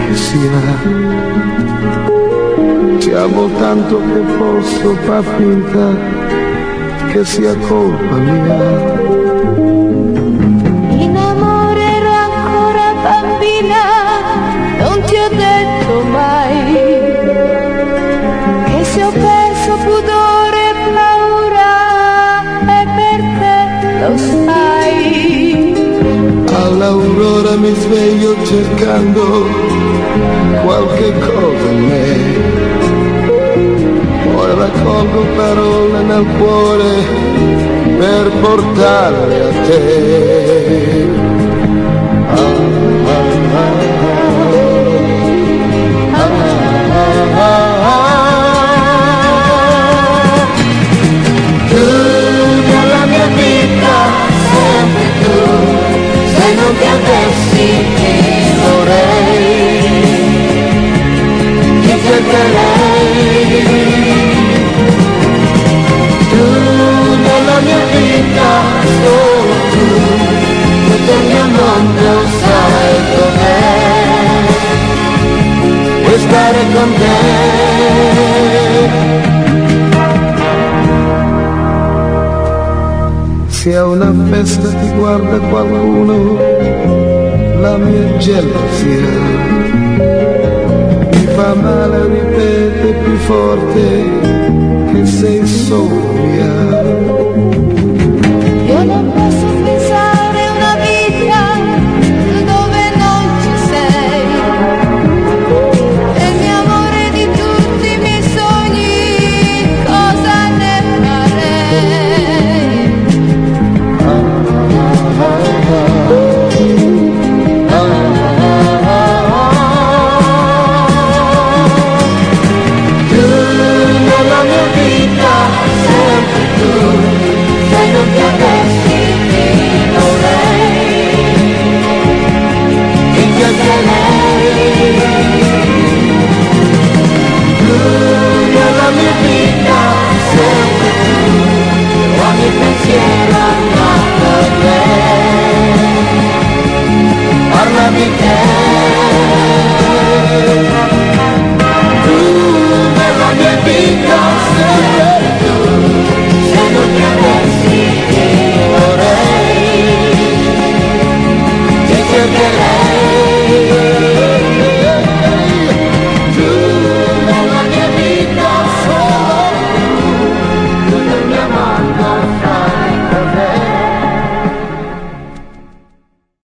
che sia. Ti amo tanto che posso far finta che sia colpa mia. In amore ero ancora bambina, non ti ho detto mai che se ho perso pudore e paura è per te, lo sai. All'aurora mi sveglio cercando qualche cosa in me, poi raccolgo parole nel cuore per portarle a te. Tu nella mia vita, sempre tu, se non ti avessi ti vorrei, ti cercherei. Tu nella mia vita, solo tu, tutto il mio mondo sai dov'è, vuoi stare con te. Se a una festa ti guarda qualcuno, la mia gelosia mi fa male, ripete più forte che sei solo